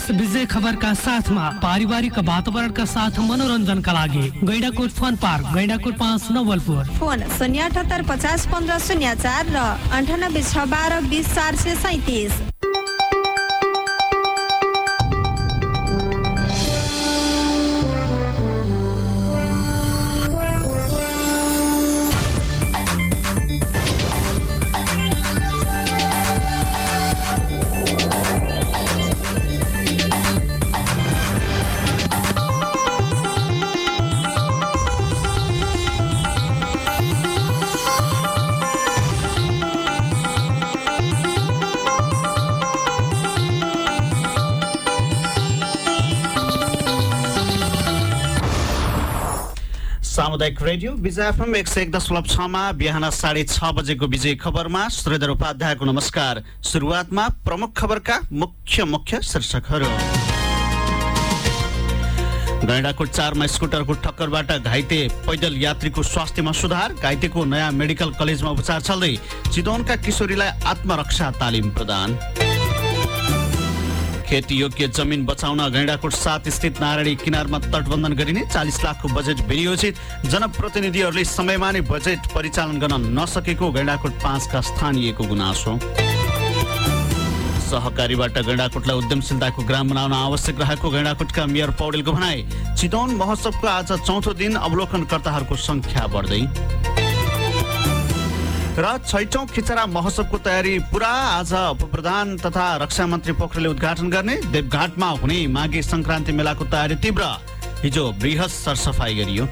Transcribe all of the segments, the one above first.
यस विजय खबरका साथमा पारिवारिक वातावरणका साथ मनोरञ्जनका लागि Gaindakot fun park, Gaindakot 5 Nawalpur. Phone 078 50 15 04 र 98 612 20 437। सामुदायिक रेडियो विजय एफएम 101.6 मा बिहान 6:30 बजेको विजय खबरमा श्रीधर उपाध्यायको नमस्कार। सुरुवातमा प्रमुख खबरका मुख्य शीर्षकहरू। गैंडाकोट 4 मा स्कुटरको ठक्करबाट घाइते पैदल यात्रीको स्वास्थ्यमा सुधार, घाइतेको नयाँ मेडिकल कलेजमा उपचार चल्दै। चितवनका किशोरीलाई आत्मरक्षा तालिम प्रदान। खेती योग्य जमिन बचाउन गैंडाकोट 7 स्थित नारायणी किनारमा तटबन्धन गरिने 40 लाखको बजेट विनियोजित। जनप्रतिनिधिहरूले समयमा नै बजेट परिचालन गर्न नसकेको गैंडाकोट 5 का स्थानीयको गुनासो। सहकारीबाट गैंडाकोटलाई उद्यमशीलताको ग्राम बनाउन आवश्यक रहेको गैंडाकोटका मेयर पौडेलको भनाई। चितवन महोत्सवको आज चौथो दिन अवलोकनकर्ताहरूको संख्या बढ्दै र 6औं खिचरा महोत्सवको तयारी पूरा। आज उपप्रधान तथा रक्षा मन्त्री पोखरेलले उद्घाटन गर्ने। देवघाटमा हुने माघे संक्रान्ति मेलाको तयारी तीव्र। हिजो बृहत सरसफाई गरियो।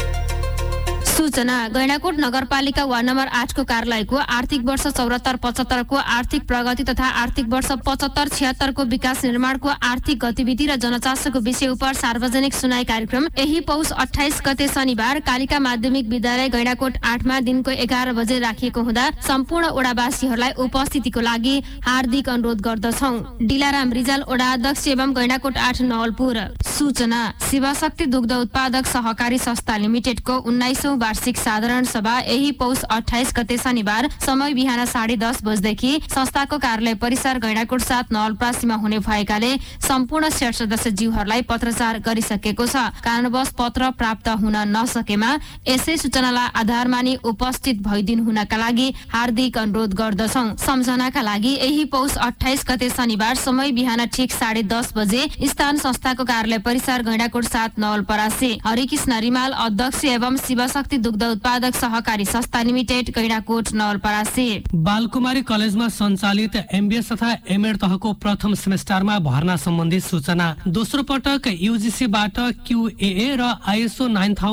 सूचना। गैंडाकोट नगरपालिका वार्ड नम्बर 8 को कार्यालयको आर्थिक वर्ष 74-75 को आर्थिक प्रगति तथा आर्थिक वर्ष 75-76 को विकास निर्माणको आर्थिक गतिविधि र जनचासोको विषय उप सार्वजनिक सुनाई कार्यक्रम यही पौष 28 गते शनिबार कालिका माध्यमिक विद्यालय गैंडाकोट 8 मा दिनको 11 बजे राखिएको हुँदा सम्पूर्ण ओडावासीहरूलाई उपस्थितिको लागि हार्दिक अनुरोध गर्दछौं। डिलाराम रिजाल ओडा अध्यक्ष एवं गैंडाकोट 8 नवलपुर। सूचना। शिवशक्ति दुग्ध उत्पादक सहकारी संस्था लिमिटेडको 19औं वार्षिक साधारण सभा यही पौष 28 गते शनिबार समय बिहान 10:30 बजेदेखि संस्थाको कार्यालय परिसर गैंडाकोट 7 नवलपरासीमा हुने भएकाले सम्पूर्ण शेयर सदस्यज्यूहरूलाई पत्रचार गरिसकेको छ। कारणवश पत्र प्राप्त हुन नसकेमा यसै सूचनालाई आधार मानि उपस्थित भइदिनु हुनका लागि हार्दिक अनुरोध गर्दछौं। सम्झनाका लागि यही पौष 28 गते शनिबार समय बिहान ठिक 10:30 बजे स्थान संस्थाको कार्यालय परिसर गैंडाकोट 7 नवलपरासी। हरिकृष्ण रिमाल अध्यक्ष एवं शिवशक्ति दुग्ध उत्पादक सहकारी संस्था लिमिटेड गैंडाकोट नवलपरासी। बालकुमारी कलेजमा सञ्चालित एमबीएस तथा एमएड तहको प्रथम सेमेस्टरमा भर्ना सम्बन्धी सूचना। दोस्रो पटक यूजीसीबाट क्यूएए र ISO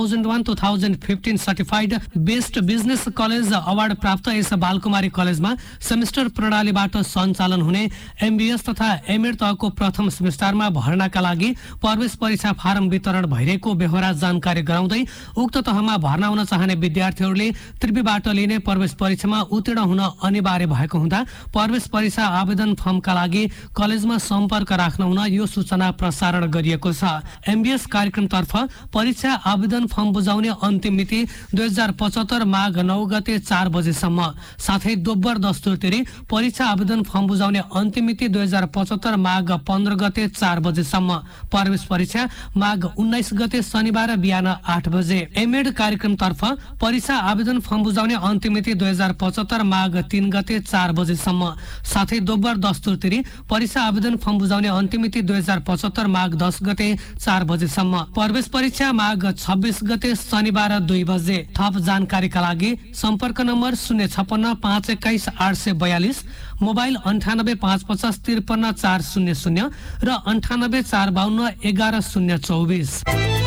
9001-2015 certified best business college award प्राप्त यस बालकुमारी कलेजमा सेमेस्टर प्रणालीबाट सञ्चालन हुने एमबीएस तथा एमएड तहको प्रथम सेमेस्टरमा भर्नाका लागि प्रवेश परीक्षा फारम वितरण भइरहेको बेहोरा जानकारी गराउँदै उक्त तहमा भर्ना हुन चाहने विद्यार्थीहरूले त्रिवीबाट लिने प्रवेश परीक्षामा उत्तीर्ण हुन अनिवार्य भएको हुँदा प्रवेश परीक्षा आवेदन फर्मका लागि कलेजमा सम्पर्क राख्न हुन यो सूचना प्रसारण गरिएको छ। एमबीएस कार्यक्रमतर्फ परीक्षा आवेदन फर्म बुझाउने अन्तिम मिति 2075 माघ 9 गते 4 बजेसम्म। साथै दोब्बर दस्तुर तिरी परीक्षा आवेदन फर्म बुझाउने अन्तिम मिति 2075 माघ 15 गते 4 बजेसम्म। प्रवेश परीक्षा माघ 19 गते शनिबार बिहान 8 बजे। एमएड कार्यक्रमतर्फ परीक्षा आवेदन फर्म बुझाउने अन्तिम मिति 2075 माघ 3 गते 4 बजेसम्म। साथै दोब्बर दस्तुर तिरी परीक्षा आवेदन फर्म बुझाउने अन्तिम मिति 2075 माघ 10 गते 4 बजेसम्म। प्रवेश परीक्षा माघ 26 गते शनिबार 2 बजे। थप जानकारीका लागि सम्पर्क नम्बर 056 521 842, मोबाइल 98 550 53 400 र 98 452 11 024।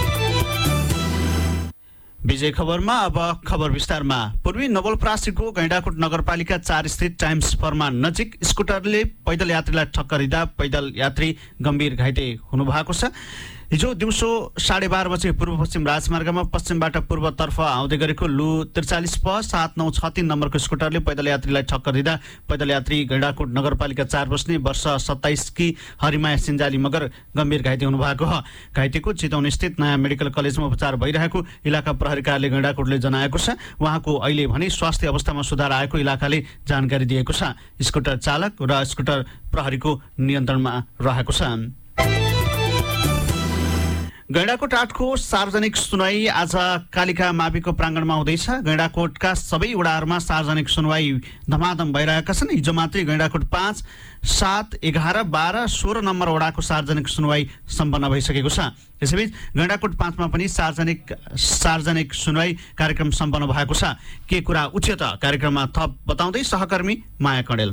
विजय खबरमा अब खबर विस्तारमा। पूर्वी नवलपरासीको गैंडाकोट नगरपालिका 4 स्थित टाइम्स फर्मा नजिक स्कुटरले पैदल यात्रीलाई ठक्कर दिँदा पैदल यात्री गम्भीर घाइते हुनुभएको छ। हिजो दिउँसो 12:30 बजे पूर्व पश्चिम राजमार्गमा पश्चिमबाट पूर्वतर्फ आउँदै गरेको लु 43 प 7963 नम्बरको स्कुटरले पैदल यात्रीलाई ठक्कर दिँदा पैदल यात्री गैंडाकोट नगरपालिका 4 बस्ने वर्ष 27 की हरिमाया सिन्जाली मगर गम्भीर घाइते हुनुभएको हो। घाइतेको चितवन स्थित नयाँ मेडिकल कलेजमा उपचार भइरहेको इलाका प्रहरी कार्यालय गैंडाकोटले जनाएको छ। उहाँको अहिले भने स्वास्थ्य अवस्थामा सुधार आएको इलाकाले जानकारी दिएको छ। स्कुटर चालक र स्कुटर प्रहरीको नियन्त्रणमा रहेको छ। गैंडाकोट 8को सार्वजनिक सुनवाई आज कालिका माविको प्राङ्गणमा हुँदैछ। गैंडाकोटका सबै वडाहरूमा सार्वजनिक सुनवाई धमाधम भइरहेका छन्। हिजो मात्रै गैंडाकोट 5, 7, 11, 12, 16 नम्बर वडाको सार्वजनिक सुनवाई सम्पन्न भइसकेको छ। यसैबीच गैंडाकोट 5 मा पनि सार्वजनिक सुनवाई कार्यक्रम सम्पन्न भएको छ। के कुरा उच्च त कार्यक्रममा थप बताउँदै सहकर्मी माया कडेल।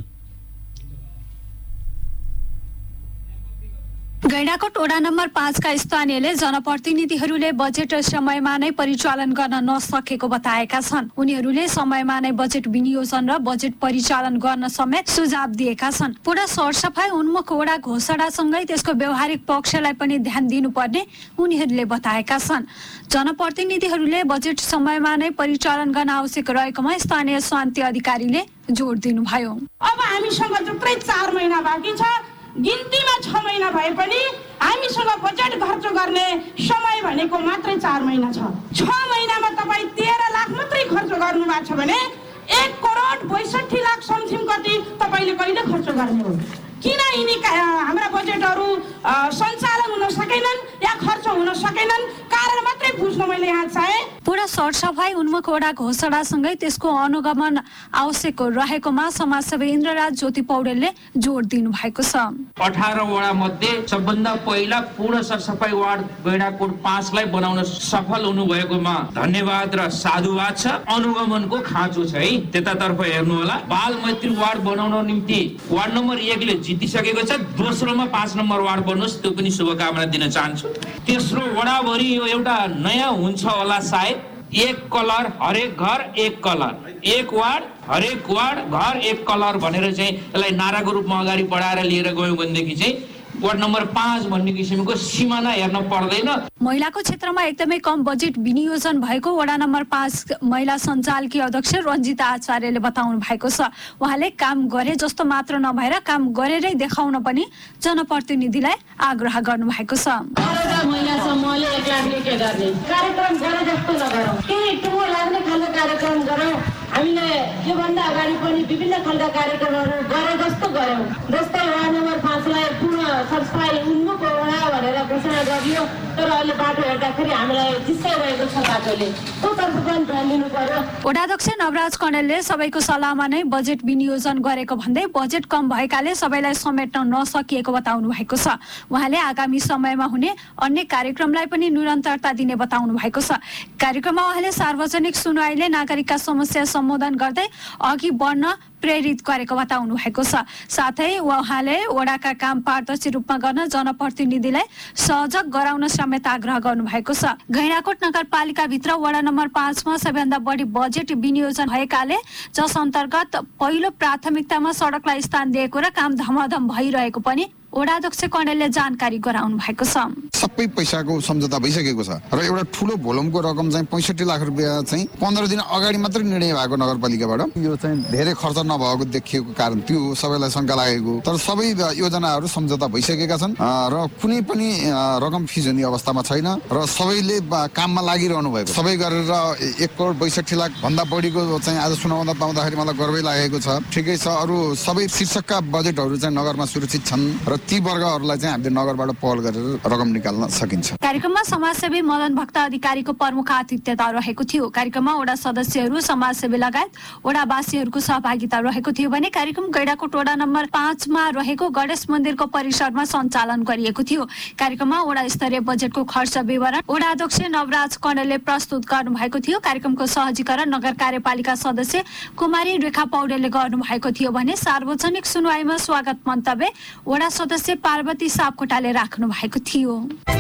गैंडाकोट वडा नम्बर 5 का स्थानीयले जनप्रतिनिधिहरूले बजेट समयमा नै परिचालन गर्न नसकेको बताएका छन्। उनीहरूले समयमा नै बजेट विनियोजन र बजेट परिचालन गर्न समेत सुझाव दिएका छन्। पूरा सरसफाई उन्मुख वडा घोषणासँगै त्यसको व्यवहारिक पक्षलाई पनि ध्यान दिनुपर्ने उनीहरूले बताएका छन्। जनप्रतिनिधिहरूले बजेट समयमा नै परिचालन गर्न आवश्यक रहेकोमा स्थानीय शान्ति अधिकारीले जोड दिनुभयो। अब हामीसँग जुत्रै 4 महिना बाँकी छ, गिन्तीमा 6 महिना भए पनि हामीसँग बजेट खर्च गर्ने समय भनेको मात्रै 4 महिना छ। 6 महिनामा तपाईँ 13 लाख मात्रै खर्च गर्नु भएको छ भने 1 करोड 62 लाख समथिङ कति तपाईँले कहिले खर्च गर्ने हो? किन यिनी हाम्रा बजेटहरू सञ्चालन हुन सकेनन् या खर्च हुन सकेनन्? कारण मात्रै बुझ्न मैले यहाँ चाहे। पूरा सरसफाई उन्मुख वडा घोषणासँगै त्यसको अनुगमन आवश्यक रहेकोमा समाजसेवी इन्द्रराज ज्योति पौडेलले जोड दिनु भएको छ। 18 वडा मध्ये सबभन्दा पहिला पूर्ण सरसफाई वार्ड गैंडाकोट 5 लाई बनाउन सफल हुनुभएकोमा धन्यवाद र साधुवाद छ। अनुगमनको खाँचो छ है, त्यतातर्फ हेर्नु होला। बाल मैत्री वार्ड बनाउन निम्ति वार्ड नम्बर 1 ले जितिसकेको छ। दोस्रोमा 5 नम्बर वार्ड बन्नुहोस्, त्यो पनि शुभकामना दिन चाहन्छु। तेस्रो वडाभरि यो एउटा नयाँ हुन्छ होला सायद। 1 कलर हरेक घर 1 कलर, 1 वार्ड हरेक वार्ड घर 1 कलर भनेर चाहिँ यसलाई नाराको रूपमा अगाडि बढाएर लिएर गयौँ भनेदेखि चाहिँ वार्ड नम्बर 5 भन्ने किसिमको सिमाना हेर्न पर्दैन। महिलाको क्षेत्रमा एकदमै कम बजेट विनियोजन भएको वडा नम्बर 5 महिला सञ्चालकी अध्यक्ष रञ्जिता आचार्यले बताउनु भएको छ। उहाँले काम गरे जस्तो मात्र नभएर काम गरेरै देखाउन पनि जनप्रतिनिधिलाई आग्रह गर्नु भएको छ। महिला समूहले एक लाग्ने के गर्ने कार्यक्रम गरे जस्तो नगरौँ, केही टुङ्गो लाग्ने खालको कार्यक्रम गरौँ। हामीले योभन्दा अगाडि पनि विभिन्न खालका कार्यक्रमहरू गरे जस्तो गऱ्यौँ। जस्तै वडा नम्बर 5 लाई पूर्ण सरसफाई उन्मुख वडा भनेर घोषणा गरियो, तर अहिले बाटो हेर्दाखेरि हामीलाई जिस्काइरहेको छ बाटोले। त्यो तर्फ पनि ध्यान दिनु पर्यो। वडाध्यक्ष नवराज कणेलले सबैको सल्लाहमा नै बजेट विनियोजन गरेको भन्दै बजेट कम भएकाले सबैलाई समेट्न नसकिएको बताउनु भएको छ। उहाँले आगामी समयमा हुने अन्य कार्यक्रमलाई पनि निरन्तरता दिने बताउनु भएको छ। कार्यक्रममा उहाँले सार्वजनिक सुनवाईले नागरिकका समस्या सम्बोधन गर्दै अघि बढ्न प्रेरित गरेको बताउनु भएको छ। साथै उहाँले वडाका काम पारदर्शी रूपमा गर्न जनप्रतिनिधिलाई सहयोग गराउन समेत आग्रह गर्नु भएको छ। गैंडाकोट नगरपालिकाभित्र वडा नम्बर 5 मा सबैभन्दा बढी बजेट विनियोजन भएकाले जस अन्तर्गत पहिलो प्राथमिकतामा सडकलाई स्थान दिएको र काम धमाधम भइरहेको पनि वडाध्यक्ष कणेलले जानकारी गराउनु भएको छ। सबै पैसाको सम्झौता भइसकेको छ र एउटा ठूलो भोल्युमको रकम चाहिँ 65 लाख रुपैयाँ चाहिँ 15 दिन अगाडि मात्रै निर्णय भएको नगरपालिकाबाट। यो चाहिँ धेरै खर्च नभएको देखिएको कारण त्यो सबैलाई शंका लागेको, तर सबै योजनाहरू सम्झौता भइसकेका छन् र कुनै पनि रकम फिज हुने अवस्थामा छैन र सबैले काममा लागिरहनु भएको। सबै गरेर 1 करोड 62 लाख भन्दा बढीको चाहिँ आज सुनाउँदा पाउँदाखेरि मलाई गर्वै लागेको छ। ठिकै छ, अरू सबै शीर्षकका बजेटहरू चाहिँ नगरमा सुरक्षित छन् र ती वर्गहरूलाई चाहिँ हामीले नगरबाट पहल गरेर रकम निकाल्न सकिन्छ। कार्यक्रममा समाजसेवी मदन भक्त अधिकारीको प्रमुख आतिथ्यता रहेको थियो। कार्यक्रममा वडा सदस्यहरू, समाजसेवी लगायत वडावासीहरूको सहभागिता रहेको थियो भने कार्यक्रम गैंडाकोट वडा नम्बर 5 मा रहेको गणेश मन्दिरको परिसरमा सञ्चालन गरिएको थियो। कार्यक्रममा वडा स्तरीय बजेटको खर्च विवरण वडा अध्यक्ष नवराज कणेलले प्रस्तुत गर्नु भएको थियो। कार्यक्रमको सहजीकरण नगर कार्यपालिका सदस्य कुमारी रेखा पौडेलले गर्नु भएको थियो भने सार्वजनिक सुनवाईमा स्वागत मन्तव्य वडा सदस्य पार्वती सापकोटाले राख्नु भएको थियो।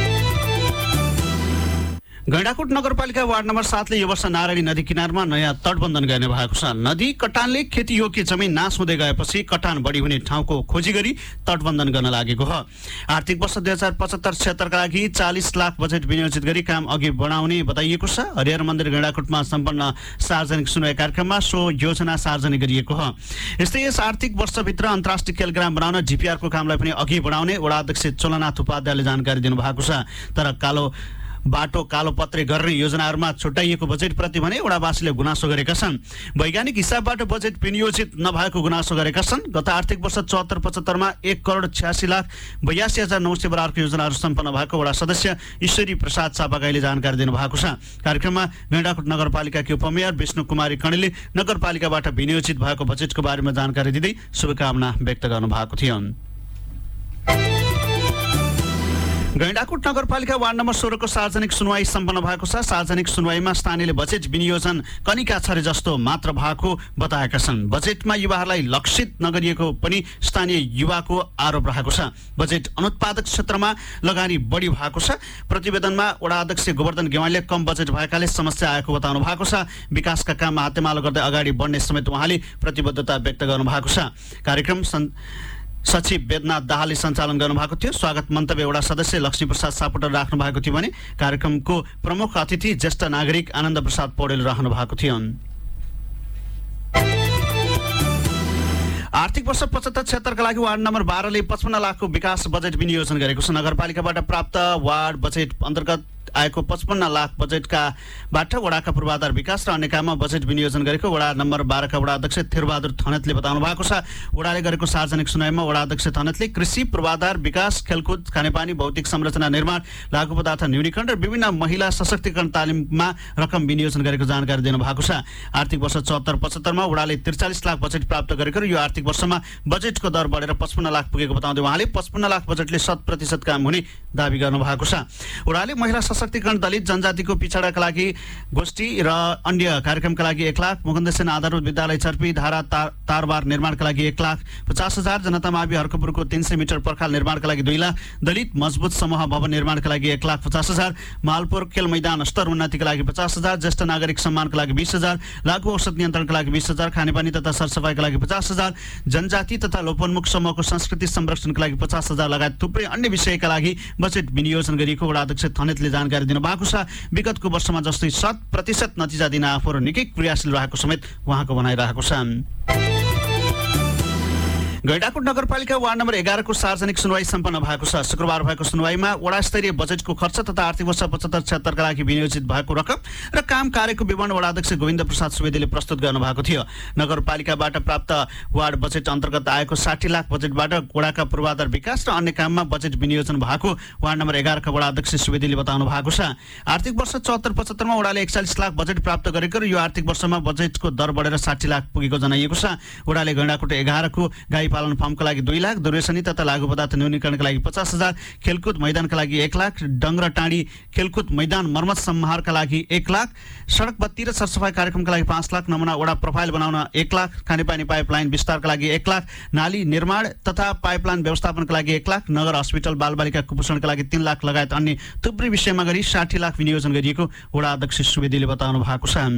गैंडाकोट नगरपालिका वार्ड नम्बर 7 ले यो वर्ष नारायणी नदी किनारमा नयाँ तटबन्धन गर्ने भएको छ। नदी कटानले खेतीयोग्य जमिन नाश हुँदै गएपछि कटान बढी हुने ठाउँको खोजी गरी तटबन्धन गर्न लागेको हो। आर्थिक वर्ष 2075-76 का लागि 40 लाख बजेट विनियोजित गरी काम अघि बढाउने बताइएको छ। हरिहर मन्दिर गैंडाकोटमा सम्पन्न सार्वजनिक सुनवाई कार्यक्रममा सो योजना सार्वजनिक गरिएको हो। यस्तै यस आर्थिक वर्षभित्र अन्तर्राष्ट्रिय खेलग्राम बनाउन जिपिआरको कामलाई पनि अघि बढाउने वडा अध्यक्ष चोलनाथ उपाध्यायले जानकारी दिनुभएको छ। तर बाटो कालोपत्रे गर्ने योजनाहरूमा छुट्याइएको बजेटप्रति भने वडावासीले गुनासो गरेका छन्। वैज्ञानिक हिसाबबाट बजेट विनियोजित नभएको गुनासो गरेका छन्। गत आर्थिक वर्ष 74-75 मा 1,86,82,900 बराबरको योजनाहरू सम्पन्न भएको वडा सदस्य ईश्वरी प्रसाद चापागाईले जानकारी दिनुभएको छ। कार्यक्रममा गैंडाकोट नगरपालिकाकी उपमेयर विष्णु कुमारी कणेलले नगरपालिकाबाट विनियोजित भएको बजेटको बारेमा जानकारी दिँदै शुभकामना व्यक्त गर्नुभएको थियो। गैंडाकोट नगरपालिका वार्ड नम्बर 16 को सार्वजनिक सुनवाई सम्पन्न भएको छ। सार्वजनिक सुनवाईमा स्थानीयले बजेट विनियोजन कनिका छरे जस्तो मात्र भएको बताएका छन्। बजेटमा युवाहरूलाई लक्षित नगरिएको पनि स्थानीय युवाको आरोप रहेको छ। बजेट अनुत्पादक क्षेत्रमा लगानी बढी भएको छ। प्रतिवेदनमा वडा अध्यक्ष गोवर्धन गेवालीले कम बजेट भएकाले समस्या आएको बताउनु भएको छ। विकासका काममा हातेमालो गर्दै अगाडि बढ्ने समेत उहाँले प्रतिबद्धता व्यक्त गर्नु भएको छ। कार्यक्रम सचिव वेदनाथ दाहालले सञ्चालन गर्नुभएको थियो। स्वागत मन्तव्य वडा सदस्य लक्ष्मीप्रसाद सापकोटा राख्नु भएको थियो भने कार्यक्रमको प्रमुख अतिथि ज्येष्ठ नागरिक आनन्द प्रसाद पौडेल रहनु भएको थियो। आर्थिक वर्ष 75-76 का लागि वार्ड नम्बर 12 ले 55 लाखको विकास बजेट विनियोजन गरेको छ। नगरपालिकाबाट प्राप्त वार्ड बजेट अन्तर्गत आएको 55 लाख बजेटकाबाट वडाका पूर्वाधार विकास र अन्य काममा बजेट विनियोजन गरेको वडा नम्बर 12 का वडा अध्यक्ष थिरबहादुर थनेतले बताउनु भएको छ। वडाले गरेको सार्वजनिक सुनवाईमा वडा अध्यक्ष थनेतले कृषि, पूर्वाधार विकास, खेलकुद, खानेपानी, भौतिक संरचना निर्माण, लागु पदार्थ न्यूनीकरण र विभिन्न महिला सशक्तिकरण तालिममा रकम विनियोजन गरेको जानकारी दिनुभएको छ। आर्थिक वर्ष 74-75 मा वडाले 43 लाख बजेट प्राप्त गरेको र यो आर्थिक वर्षमा बजेटको दर बढेर 55 लाख पुगेको बताउँदै उहाँले 55 लाख बजेटले 100% काम हुने दाबी गर्नुभएको छ। वडाले महिला सशक्तिकरण, दलित जनजातिको पिछडाका लागि गोष्ठी र अन्य कार्यक्रमका लागि 1 लाख, मुकुन्देशन आधारभूत विद्यालय चर्पी धारा तारबार निर्माणका लागि 1,50,000, जनता मावि हर्कपुरको 300 मिटर पर्खाल निर्माणका लागि 2 लाख, दलित मजबुत समूह भवन निर्माणका लागि 1,50,000, मालपुर खेल मैदान स्तर उन्नतिका लागि 50,000, ज्येष्ठ नागरिक सम्मानका लागि 20,000, लागु औषध नियन्त्रणका लागि 20,000, खानेपानी तथा सरसफाइका लागि 50,000, जनजाति तथा लोपोन्मुख समूहको संस्कृति संरक्षणका लागि 50,000 लगायत थुप्रै अन्य विषयका लागि बजेट विनियोजन गरिएको वडा अध्यक्ष थनेतले जानकारी दिनुभएको छ। विगतको वर्षमा जस्तै 100% नतिजा दिन आफूहरू निकै क्रियाशील रहेको समेत उहाँको भनाइरहेको छ। गैंडाकोट नगरपालिका वार्ड नम्बर 11 को सार्वजनिक सुनवाई सम्पन्न भएको छ। शुक्रबार भएको सुनवाईमा वडा स्तरीय बजेटको खर्च तथा आर्थिक वर्ष 75-76 का लागि विनियोजित भएको रकम र काम कार्यको विवरण वडा अध्यक्ष गोविन्द प्रसाद सुवेदीले प्रस्तुत गर्नुभएको थियो। नगरपालिकाबाट प्राप्त वार्ड बजेट अन्तर्गत आएको 60 लाख बजेटबाट वडाका पूर्वाधार विकास र अन्य काममा बजेट विनियोजन भएको वार्ड नम्बर 11 का वडा अध्यक्ष सुवेदीले बताउनु भएको छ। आर्थिक वर्ष 74-75 मा वडाले 41 लाख बजेट प्राप्त गरेको र यो आर्थिक वर्षमा बजेटको दर बढेर 60 लाख पुगेको जनाइएको छ। वडाले गैंडाकोट 11 को गाई पालन फार्मका लागि 2 लाख, दुर्व्यसनी तथा लागु पदार्थ न्यूनीकरणका लागि 50,000, खेलकुद मैदानका लागि 1 लाख, डङ्गरा टाँडी खेलकुद मैदान मर्मत सम्हारका लागि 1 लाख, सडक बत्ती र सरसफाई कार्यक्रमका लागि 5 लाख, नमुना वडा प्रोफाइल बनाउन 1 लाख, खानेपानी पाइपलाइन विस्तारका लागि 1 लाख, नाली निर्माण तथा पाइपलाइन व्यवस्थापनका लागि 1 लाख, नगर अस्पताल बालबालिका कुपोषणका लागि 3 लाख लगायत अन्य थुप्रै विषयमा गरी 60 लाख विनियोजन गरिएको वडा अध्यक्ष सुवेदीले बताउनु भएको छ।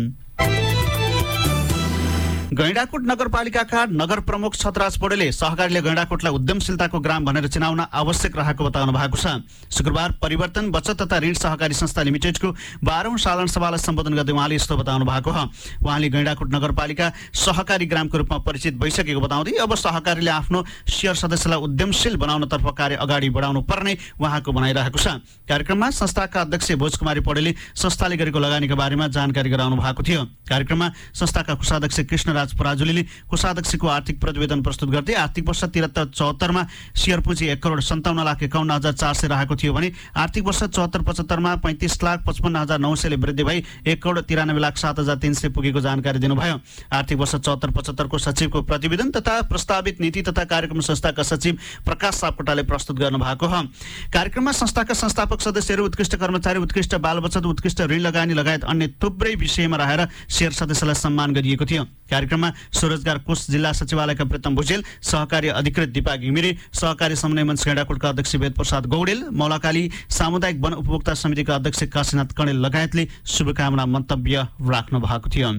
गैंडाकोट नगरपालिकाका नगर प्रमुख छतराज पौडेलले सहकारीले गैंडाकोटलाई उद्यमशीलताको ग्राम भनेर चिनाउन आवश्यक रहेको बताउनु भएको छ। शुक्रबार परिवर्तन बचत तथा ऋण सहकारी संस्था लिमिटेडको 12औं साधारण सभालाई सम्बोधन गर्दै उहाँले यस्तो बताउनु भएको हो। उहाँले गैंडाकोट नगरपालिका सहकारी ग्रामको रूपमा परिचित भइसकेको बताउँदै अब सहकारीले आफ्नो शेयर सदस्यलाई उद्यमशील बनाउनतर्फ कार्य अगाडि बढाउनु पर्ने उहाँको भनाइरहेको छ। कार्यक्रममा संस्थाका अध्यक्ष भोजकुमारी पौडेलले संस्थाले गरेको लगानीका बारेमा जानकारी गराउनु भएको थियो। कार्यक्रममा संस्थाका कोषाध्यक्ष कृष्ण पराजुलीले कोषाध्यक्षको आर्थिक प्रतिवेदन प्रस्तुत गर्दै आर्थिक वर्ष 73-74 मा शेयर पुँजी 1,57,51,400 रहेको थियो भने आर्थिक वर्ष 74-75 मा 35,55,900 ले वृद्धि भई 1,93,07,300 पुगेको जानकारी दिनुभयो। आर्थिक वर्ष 74-75 को सचिवको प्रतिवेदन तथा प्रस्तावित नीति तथा कार्यक्रम संस्थाका सचिव प्रकाश सापकोटाले प्रस्तुत गर्नुभएको हो। कार्यक्रममा संस्थाका संस्थापक सदस्यहरू, उत्कृष्ट कर्मचारी, उत्कृष्ट बाल बचत, उत्कृष्ट ऋण लगानी लगायत अन्य थुप्रै विषयमा रहेर शेयर सदस्यलाई सम्मान गरिएको थियो। कार्यक्रममा स्वरोजगार कोष जिल्ला सचिवालयका प्रीतम भुजेल, सहकारी अधिकृत दिपा घिमिरे, सहकारी समन्वय मञ्च गैंडाकोटका अध्यक्ष वेद प्रसाद गौडेल, मौलाकाली सामुदायिक वन उपभोक्ता समितिका अध्यक्ष काशीनाथ कणेल लगायतले शुभकामना मन्तव्य राख्नु भएको थियो।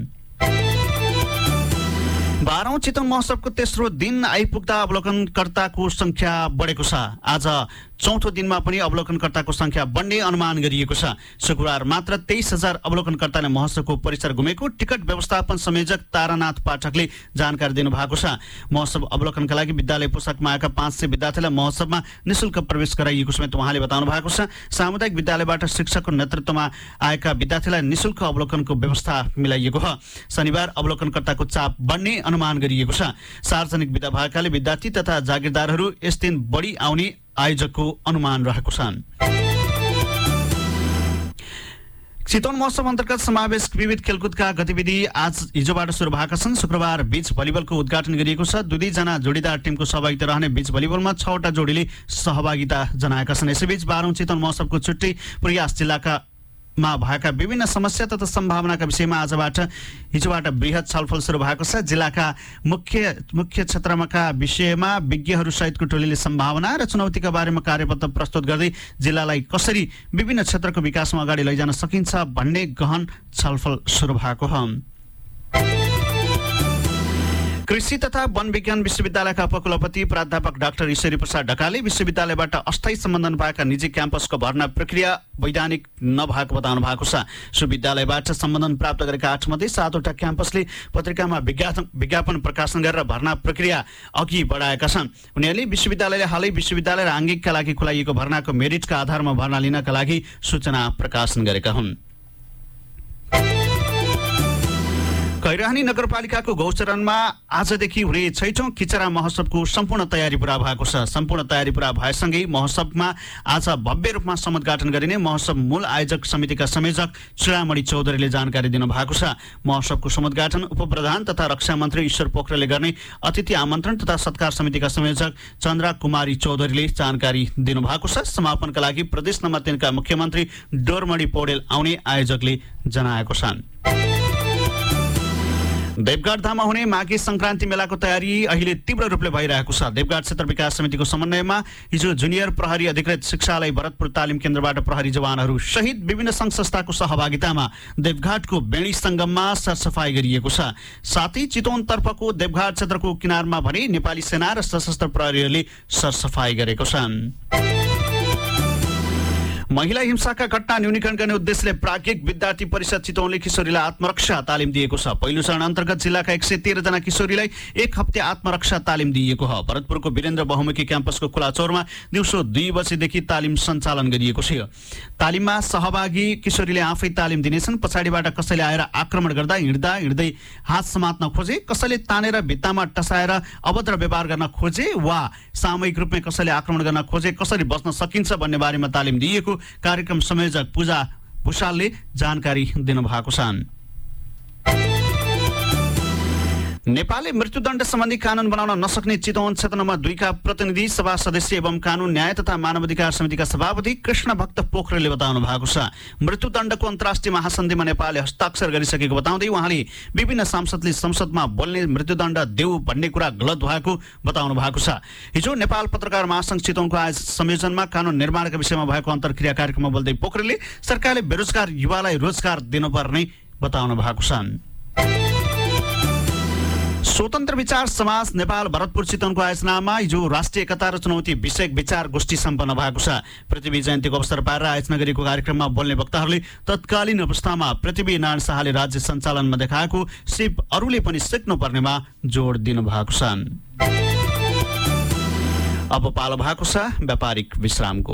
12औं चितवन महोत्सवको तेस्रो दिन आइपुग्दा अवलोकनकर्ताको संख्या बढेको छ। आज चौथो दिनमा पनि अवलोकनकर्ताको संख्या बढ्ने अनुमान गरिएको छ। शुक्रबार मात्र 23,000 अवलोकनकर्ताले महोत्सवको परिसर घुमेको टिकट व्यवस्थापन संयोजक तारानाथ पाठकले जानकारी दिनुभएको छ। महोत्सव अवलोकनका लागि विद्यालय पोसाकमा आएका 500 विद्यार्थीलाई महोत्सवमा निशुल्क प्रवेश गराइएको समेत उहाँले बताउनु भएको छ। सामुदायिक विद्यालयबाट शिक्षकको नेतृत्वमा आएका विद्यार्थीलाई निशुल्क अवलोकनको व्यवस्था मिलाइएको छ। शनिबार अवलोकनकर्ताको चाप बढ्ने अनुमान गरिएको छ। सार्वजनिक बिदा भएकाले विद्यार्थी तथा जागिरदारहरू यस दिन बढी आउने आयोजकको अनुमान रहेको छ। चितवन महोत्सव अन्तर्गत समावेश विविध खेलकुदका गतिविधि हिजोबाट सुरु भएका छन्। शुक्रबार बीच भलिबलको उद्घाटन गरिएको छ। 2-2 जोडीदार टिमको सहभागिता रहने बीच भलिबलमा 6वटा जोडीले सहभागिता जनाएका छन्। यसैबीच 12औं चितवन महोत्सवको छुट्टी प्रयास जिल्लाका भएका विभिन्न समस्या तथा सम्भावनाका विषयमा हिजोबाट बृहत छलफल सुरु भएको छ। जिल्लाका मुख्य क्षेत्रका विषयमा विज्ञहरू सहितको टोलीले सम्भावना र चुनौतीका बारेमा कार्यपत्र प्रस्तुत गर्दै जिल्लालाई कसरी विभिन्न क्षेत्रको विकासमा अगाडि लैजान सकिन्छ भन्ने गहन छलफल सुरु भएको हो। कृषि तथा वन विज्ञान विश्वविद्यालयका उपकुलपति प्राध्यापक डाक्टर ईश्वरी प्रसाद ढकालले विश्वविद्यालयबाट अस्थायी सम्बन्धन पाएका निजी क्याम्पसको भर्ना प्रक्रिया वैधानिक नभएको बताउनु भएको छ। सो विद्यालयबाट सम्बन्धन प्राप्त गरेका 8 मध्ये 7वटा क्याम्पसले पत्रिकामा विज्ञापन प्रकाशन गरेर भर्ना प्रक्रिया अघि बढाएका छन्। उनीहरूले विश्वविद्यालयले हालै विश्वविद्यालय र आङ्गिकका लागि खुलाइएको भर्नाको मेरिटका आधारमा भर्ना लिनका लागि सूचना प्रकाशन गरेका हुन्। खैरहनी नगरपालिकाको गौचरणमा आजदेखि हुने 6औं किचरा महोत्सवको सम्पूर्ण तयारी पूरा भएको छ। सम्पूर्ण तयारी पूरा भएसँगै महोत्सवमा आज भव्य रूपमा समुद्घाटन गरिने महोत्सव मूल आयोजक समितिका संयोजक चुडामणि चौधरीले जानकारी दिनुभएको छ। महोत्सवको समुद्घाटन उपप्रधान तथा रक्षा मन्त्री ईश्वर पोखरेलले गर्ने अतिथि आमन्त्रण तथा सत्कार समितिका संयोजक चन्द्रा कुमारी चौधरीले जानकारी दिनुभएको छ। समापनका लागि प्रदेश नम्बर 3 का मुख्यमन्त्री डोरमणि पौडेल आउने आयोजकले जनाएको छ। देवघाट धाममा हुने माघे संक्रान्ति मेलाको तयारी अहिले तीव्र रूपले भइरहेको छ। देवघाट क्षेत्र विकास समितिको समन्वयमा हिजो जुनियर प्रहरी अधिकृत शिक्षालय भरतपुर तालिम केन्द्रबाट प्रहरी जवानहरू सहित विभिन्न संघ संस्थाको सहभागितामा देवघाटको बेणी संगममा सरसफाई गरिएको छ। साथै चितवन तर्फको देवघाट क्षेत्रको किनारमा भने नेपाली सेना र सशस्त्र प्रहरीहरूले सरसफाई गरेको छ। महिला हिंसाका घटना न्यूनीकरण गर्ने उद्देश्यले प्राज्ञिक विद्यार्थी परिषद चितवनले किशोरीलाई आत्मरक्षा तालिम दिएको छ। पहिलो चरण अन्तर्गत जिल्लाका 113 जना किशोरीलाई 1 हप्ते आत्मरक्षा तालिम दिएको हो। भरतपुरको वीरेन्द्र बहुमुखी क्याम्पसको खुला चौरमा दिउँसो 2 बजेदेखि तालिम सञ्चालन गरिएको थियो। तालिममा सहभागी किशोरीले आफै तालिम दिनेछन्। पछाडिबाट कसैले आएर आक्रमण गर्दा हिँड्दै हात समात्न खोजे, कसैले तानेर भित्तामा टसाएर अभद्र व्यवहार गर्न खोजे वा सामूहिक रूपमा कसैले आक्रमण गर्न खोजे कसरी बच्न सकिन्छ भन्ने बारेमा तालिम दिएको कार्यक्रम संयोजक पूजा भुषालले जानकारी दिनुभएको छ। नेपालले मृत्युदण्ड सम्बन्धी कानून बनाउन नसक्ने चितवन क्षेत्र नम्बर 2 का प्रतिनिधि सभा सदस्य एवं कानून न्याय तथा मानवाधिकार समितिका सभापति कृष्ण भक्त पोखरेलले बताउनु भएको छ। मृत्युदण्डको अन्तर्राष्ट्रिय महासन्धिमा नेपालले हस्ताक्षर गरिसकेको बताउँदै उहाँले विभिन्न सांसदले संसदमा बोल्ने मृत्युदण्ड देऊ भन्ने कुरा गलत भएको बताउनु भएको छ। हिजो नेपाल पत्रकार महासंघ चितवनको आयोजन संयोजनमा कानून निर्माणका विषयमा भएको अन्तर्क्रिया कार्यक्रममा बोल्दै पोखरेलले सरकारले बेरोजगार युवालाई रोजगार दिनुपर्ने बताउनु भएको छ। स्वतन्त्र विचार समाज नेपाल भरतपुर चितवनको आयोजनामा हिजो राष्ट्रिय एकता र चुनौती विषयक विचार गोष्ठी सम्पन्न भएको छ। पृथ्वी जयन्तीको अवसर पारेर आयोजना गरिएको कार्यक्रममा बोल्ने वक्ताहरूले तत्कालीन अवस्थामा पृथ्वी नारायण शाहले राज्य सञ्चालनमा देखाएको सिप अरूले पनि सिक्नु पर्नेमा जोड दिनु भएको छ। अब पालो भएको छ व्यापारिक विश्रामको।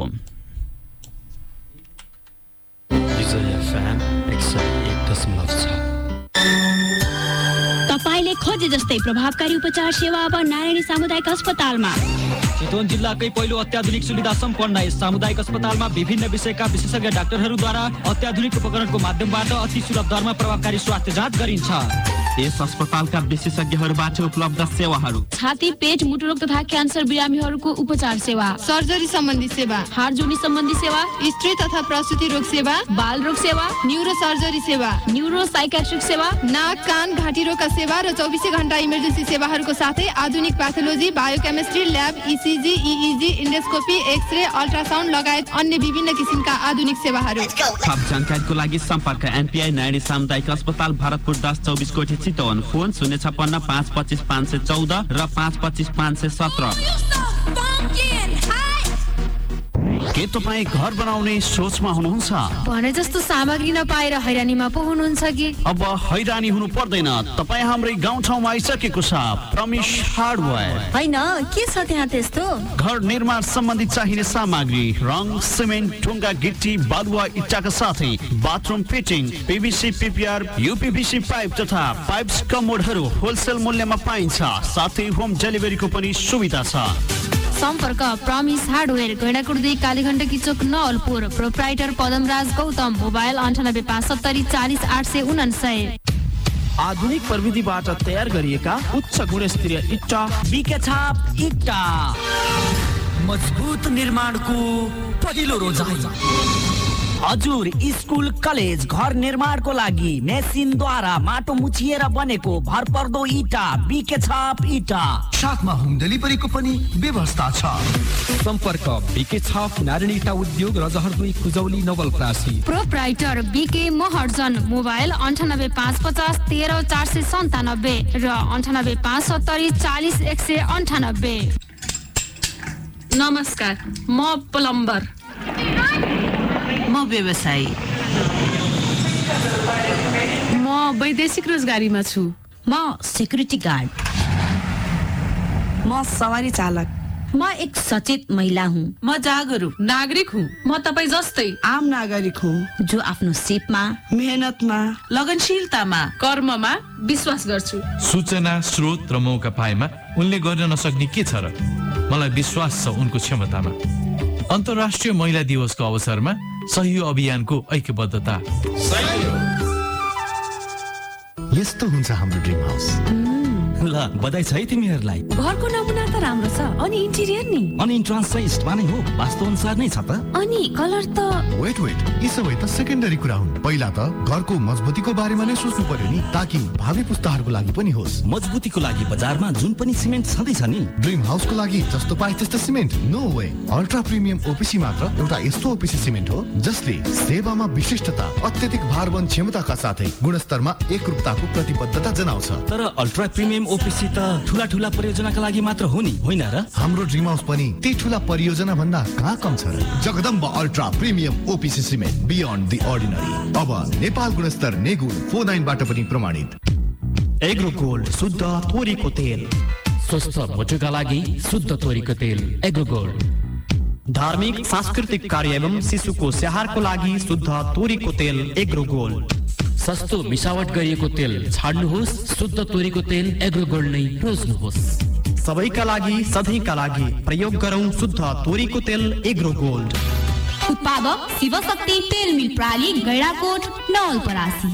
तपाईले खोजे जस्तै प्रभावकारी उपचार सेवा अब नारायणी सामुदायिक अस्पतालमा। चितवन जिल्लाकै पहिलो अत्याधुनिक सुविधा सम्पन्न यस सामुदायिक अस्पतालमा विभिन्न विषयका विशेषज्ञ डाक्टरहरूद्वारा अत्याधुनिक उपकरणको माध्यमबाट अति सुलभ दरमा प्रभावकारी स्वास्थ्य जाँच गरिन्छ। यस अस्पतालका विशेषज्ञहरूबाट उपलब्ध सेवाहरू: छाती, पेट, मुटुरोग तथा क्यान्सर बिरामीहरूको उपचार सेवा, सर्जरी सम्बन्धी सेवा, हाड जोड्नी सम्बन्धी सेवा, स्त्री तथा प्रसुति रोग सेवा, बाल रोग सेवा, न्यूरो सर्जरी सेवा, न्यूरो साइकेट्रिक सेवा, नाक, कान, घाँटी रोगका सेवा र 24 घण्टा इमर्जेन्सी सेवाहरूको साथै आधुनिक pathology, biochemistry lab, ECG, EEG, endoscopy, X-ray, ultrasound लगायत अन्य विभिन्न किसिमका आधुनिक सेवाहरू। थप जानकारीको लागि सम्पर्क एनपीआई नारायणी सामुदायिक अस्पताल भरतपुर 1024 कोठी चितवन। फोन 056 525 514 र 525 517। के तपाईँ घर बनाउने सोचमा हुनुहुन्छ? भने जस्तो सामग्री नपाएर हैरानीमा पो हुनुहुन्छ कि? अब हैरानी हुनु पर्दैन, तपाईँ हाम्रै गाउँठाउँमा आइसकेको छ प्रमिस हार्डवेयर। होइन, के छ त्यहाँ त्यस्तो? घर निर्माण सम्बन्धी चाहिने सामग्री, रङ, सिमेन्ट, ढुङ्गा, गिट्टी, बालुवा, इट्टाका साथै bathroom fitting, PVC, PPR, UPVC pipe तथा पाइप्स कमोडहरू होलसेल मूल्यमा पाइन्छ। साथै होम डेलिभरीको पनि सुविधा छ। सम्पर्क promise hardware, Gaindakot 2 Kaligandaki chowk Nawalpur. Proprietor Padamraj Gautam. Mobile 9857 40 849। आधुनिक प्रविधिबाट तयार गरिएका उच्च गुणस्तरीय इट्टा बीके छाप इट्टा, मजबुत निर्माणको पहिलो रोजाइ। हजुर स्कुल कलेज घर निर्माणको लागि मेसिनद्वारा माटो मुछिएर बनेको भरपर्दो इटा बीके छाप इटा, साथमा होम डेलिभरीको पनि व्यवस्था छ। सम्पर्क बीके छाप नारायणी इटा उद्योग, Rajahar 2 Khujauli Nawalparasi. Proprietor BK Maharjan. Mobile 9855 13 497 र 9857 40 198। नमस्कार, म प्लम्बर। म व्यवसायी। म वैदेशिक रोजगारीमा छु। म सेक्युरिटी गार्ड। म सवारी चालक। म एक सचेत महिला हुँ। म जागरुक नागरिक हुँ। म तपाईँ जस्तै आम नागरिक हुँ जो आफ्नो सिपमा, मेहनतमा, लगनशीलतामा, कर्ममा विश्वास गर्छु। सूचना स्रोत र मौका पाएमा उनले गर्न नसक्ने के छ र? मलाई विश्वास छ उनको क्षमतामा। अन्तर्राष्ट्रिय महिला दिवसको अवसरमा सही अभियानको ऐक्यबद्धता। यस्तो हुन्छ हाम्रो ड्रिम हाउस। ल बधाई छ है तिमीहरूलाई। घरको नमुना त राम्रो छ, अनि इन्टिरियर नि? अनि इन्ट्रान्स चाहिँ इस्टमा नै हो, वास्तु अनुसार नै छ त। अनि कलर त? वेट यी सबै त सेकेन्डरी कुरा हुन्। पहिला त घरको मजबुतीको बारेमा नै सोच्नु पर्यो नि, ताकि भावी पुस्ताहरूको लागि पनि होस्। मजबुतीको लागि बजारमा जुन पनि सिमेन्ट छँदैछ नि, ड्रिम हाउसको लागि जस्तो पाए त्यस्तो cement no way. Ultra premium OPC मात्र एउटा यस्तो ओपिसी सिमेन्ट हो जसले सेवामा विशिष्टता, अत्यधिक भारवन क्षमताका साथै गुणस्तरमा एकरूपताको प्रतिबद्धता जनाउँछ। तर अल्ट्रा प्रिमियम ओपिसी त ठुला ठुला परियोजनाका लागि मात्र हो नि, होइन र? हाम्रो ड्रिम हाउस पनि ती ठुला परियोजना भन्दा कहाँ कम छ र। Jagdamba ultra premium OPC cement, beyond the ordinary. अब नेपाल गुणस्तर नेगुल 49 बाट पनि प्रमाणित। एग्रो गोल्ड शुद्ध तोरीको तेल, स्वस्थ मोटुका लागि शुद्ध तोरीको तेल एग्रो गोल्ड। धार्मिक सांस्कृतिक कार्य एवं शिशुको स्याहारको लागि शुद्ध तोरीको तेल एग्रो गोल्ड। सस्तो मिसावट गरिएको तेल छाड्नुहोस्, शुद्ध तोरीको तेल एग्रो गोल्ड नै रोज्नुहोस्। सबैका लागि सधैँका लागि प्रयोग गरौँ शुद्ध तोरीको तेल एग्रो गोल्ड। उत्पादक शिवशक्ति तेल मिल प्राली, गैंडाकोट नवलपरासी।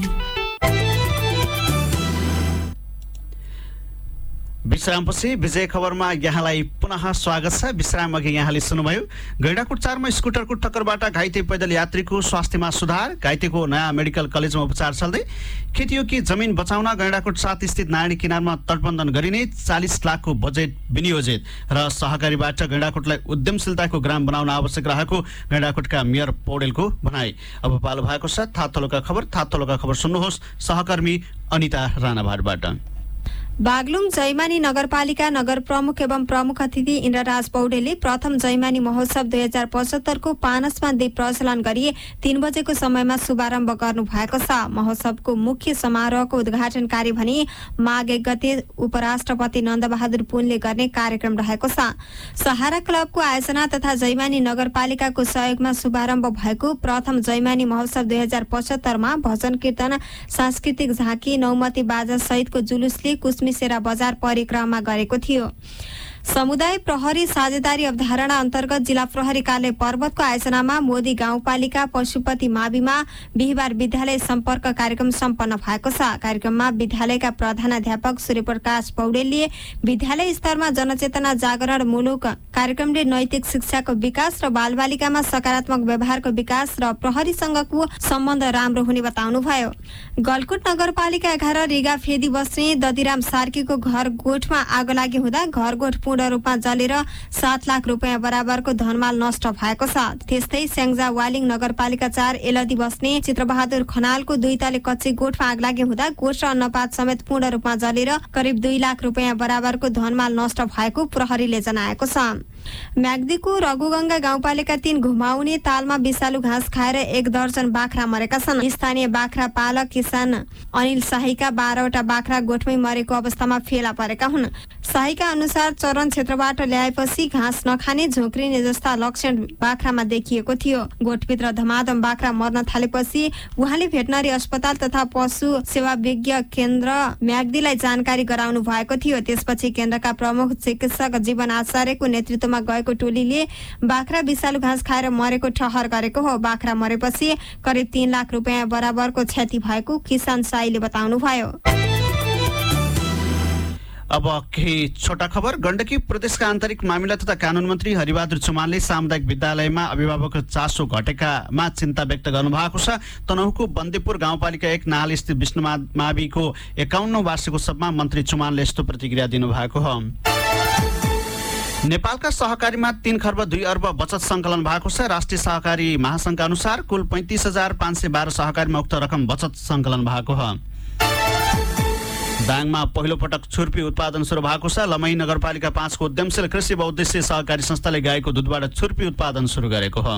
विश्रामपछि विजय खबरमा यहाँलाई पुनः स्वागत छ। विश्राम अघि यहाँले सुन्नुभयो गैंडाकोट 4 मा स्कुटरको टक्करबाट घाइते पैदल यात्रीको स्वास्थ्यमा सुधार। घाइतेको नयाँ मेडिकल कलेजमा उपचार चल्दै। खेतियो कि जमिन बचाउन गैंडाकोट 7 स्थित नारायणी किनारमा तटबन्धन गरिने 40 लाखको बजेट विनियोजित र सहकारीबाट गैंडाकोटलाई उद्यमशीलताको ग्राम बनाउन आवश्यक रहेको गैंडाकोटका मेयर पौडेलको भनाई। अब पालो भएको छ थातलोका खबर सुन्नुहोस् सहकर्मी अनिता राणाभाटबाट। बागलुङ जैमानी नगरपालिका नगर प्रमुख एवं प्रमुख अतिथि इन्द्रराज पौडेलले प्रथम जैमानी महोत्सव 2075 को पानसमा दीप प्रज्वलन गरी 3 बजेको समयमा शुभारम्भ गर्नु भएको छ। महोत्सवको मुख्य समारोहको उद्घाटन कार्य भने माघ 1 गते उपराष्ट्रपति नन्दबहादुर पुनले गर्ने कार्यक्रम रहेको छ। सहारा क्लबको आयोजना तथा जैमानी नगरपालिकाको सहयोगमा शुभारम्भ भएको प्रथम जैमानी महोत्सव 2075 मा भजन कीर्तन, सांस्कृतिक झाँकी, नौमती बाजा सहितको जुलुसले मिसेरा बजार परिक्रमा गरेको थियो। समुदाय प्रहरी साझेदारी अवधारणा अन्तर्गत जिल्ला प्रहरी कार्यालय पर्वतको आयोजनामा मोदी गाउँपालिका पशुपति माविमा बिहिबार विद्यालय सम्पर्क कार्यक्रम सम्पन्न भएको छ। कार्यक्रममा विद्यालयका प्रधानाध्यापक सूर्यप्रकाश पौडेलले विद्यालय स्तरमा जनचेतना जागरण मूलक कार्यक्रमले नैतिक शिक्षाको विकास र बालबालिकामा सकारात्मक व्यवहारको विकास र प्रहरीसँगको सम्बन्ध राम्रो हुने बताउनुभयो। गलकुट नगरपालिका 11 रिगा फेदी बस्ने ददिराम सार्कीको घर गोठमा आगो लागि हुँदा घर गोठ पूर्ण रूपमा जलेर 7 लाख रुपियाँ बराबरको धनमाल नष्ट भएको छ। त्यस्तै स्याङ्जा वालिङ नगरपालिका 4 एलदी बस्ने चित्रबहादुर खनालको 2 तले कच्ची गोठमा आग लागि हुँदा गोठ र अन्नपात समेत पूर्ण रूपमा जलेर करिब 2 लाख रुपियाँ बराबरको धनमाल नष्ट भएको प्रहरीले जनाएको छ। म्याग्दीको रघुगंगा गाउँपालिका 3 घुमाउने तालमा विषालु घाँस खाएर 1 दर्जन बाख्रा मरेका छन्। स्थानीय बाख्रा पालक किसान अनिल शाहीका 12वटा बाख्रा गोठमै मरेको अवस्थामा फेला परेका हुन्। शाहीका अनुसार चरण क्षेत्रबाट ल्याएपछि घाँस नखाने झोक्रिने जस्ता लक्षण बाख्रामा देखिएको थियो। गोठभित्र धमाधम बाख्रा मर्न थालेपछि उहाँले भेटनरी अस्पताल तथा पशु सेवा विज्ञ केन्द्र म्याग्दीलाई जानकारी गराउनु भएको थियो। त्यसपछि केन्द्रका प्रमुख चिकित्सक जीवन आचार्यको नेतृत्वमा गएको टोलीले बाख्रा विषालु घाँस खाएर मरेको ठहर गरेको हो। बाख्रा मरेपछि करिब 3 लाख रुपियाँ बराबरको क्षति भएको किसान साईले बताउनुभयो। अब केही छोटा खबर। गण्डकी प्रदेशका आन्तरिक मामिला तथा कानून मन्त्री हरिबहादुर चौमानले सामुदायिक विद्यालयमा अभिभावकको चासो घटेकामा चिन्ता व्यक्त गर्नुभएको छ। तनहुको बन्देपुर गाउँपालिका 1 नाल स्थित विष्णुमाविको 51औं वार्षिक उत्सवमा मन्त्री चौमानले यस्तो प्रतिक्रिया दिनुभएको हो। नेपालका सहकारीमा 3 खर्ब 2 अर्ब बचत सङ्कलन भएको छ। राष्ट्रिय सहकारी महासङ्घका अनुसार कुल 35,512 सहकारीमा उक्त रकम बचत सङ्कलन भएको हो। दाङमा पहिलो पटक छुर्पी उत्पादन सुरु भएको छ। लमही नगरपालिका 5 को उद्यमशील कृषि बहुउद्देश्य सहकारी संस्थाले गाईको दुधबाट छुर्पी उत्पादन सुरु गरेको हो।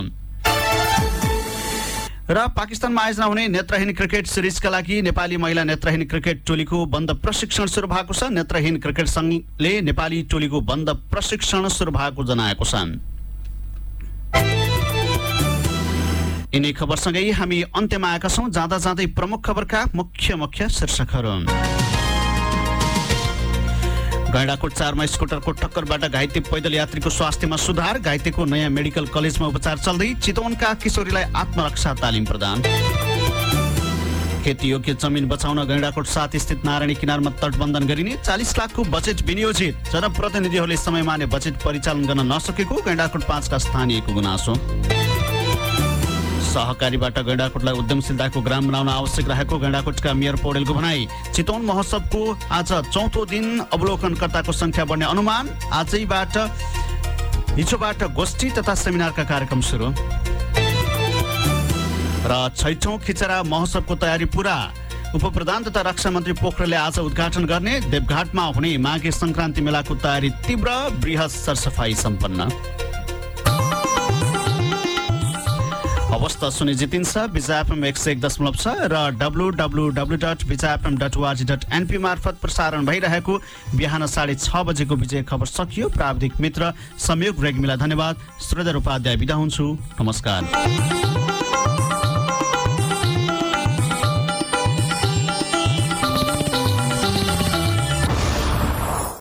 र पाकिस्तानमा आयोजना हुने नेत्रहीन क्रिकेट सिरिजका लागि नेपाली महिला नेत्रहीन क्रिकेट टोलीको बन्द प्रशिक्षण सुरु भएको छ। नेत्रहीन क्रिकेट संघले नेपाली टोलीको बन्द प्रशिक्षण सुरु भएको जनाएको छ। यिनै खबरसँगै हामी अन्त्यमा आएका छौं। जाँदा जाँदै प्रमुख खबरका मुख्य शीर्षकहरू। गैंडाकोट 4 मा स्कुटरको टक्करबाट घाइते पैदल यात्रीको स्वास्थ्यमा सुधार। घाइतेको नयाँ मेडिकल कलेजमा उपचार चल्दै। चितवनका किशोरीलाई आत्मरक्षा तालिम प्रदान। खेती योग्य जमिन बचाउन गैंडाकोट 7 स्थित नारायणी किनारमा तटबन्धन गरिने। 40 लाखको बजेट विनियोजित। जनप्रतिनिधिहरूले समयमा नै बजेट परिचालन गर्न नसकेको गैंडाकोट 5 का स्थानीयको गुनासो। सहकारीबाट गैंडाकोटलाई उद्यमशीलताको ग्राम बनाउन आवश्यक रहेको गैंडाकोटका मेयर पौडेलको भनाई। चितवन महोत्सवको आज 4औं दिन अवलोकनकर्ताको संख्या बढ्ने अनुमान। हिजोबाट गोष्ठी तथा सेमिनारका कार्यक्रम सुरु। र 6औं खिचरा महोत्सवको तयारी पूरा। उपप्रधान तथा रक्षा मन्त्री पोखरेलले आज उद्घाटन गर्ने। देवघाटमा हुने माघे संक्रान्ति मेलाको तयारी तीव्र। बृहत सरसफाई सम्पन्न। अवस्था सुनि जितिन्छ। विजय एफएम 101.6 र www.vijayfm.org.np मार्फत प्रसारण भइरहेको बिहान 6:30 बजेको विजय खबर सकियो। प्राविधिक मित्र संयोग रेग्मीलाई धन्यवाद। श्रीधर उपाध्याय बिदा हुन्छु। नमस्कार।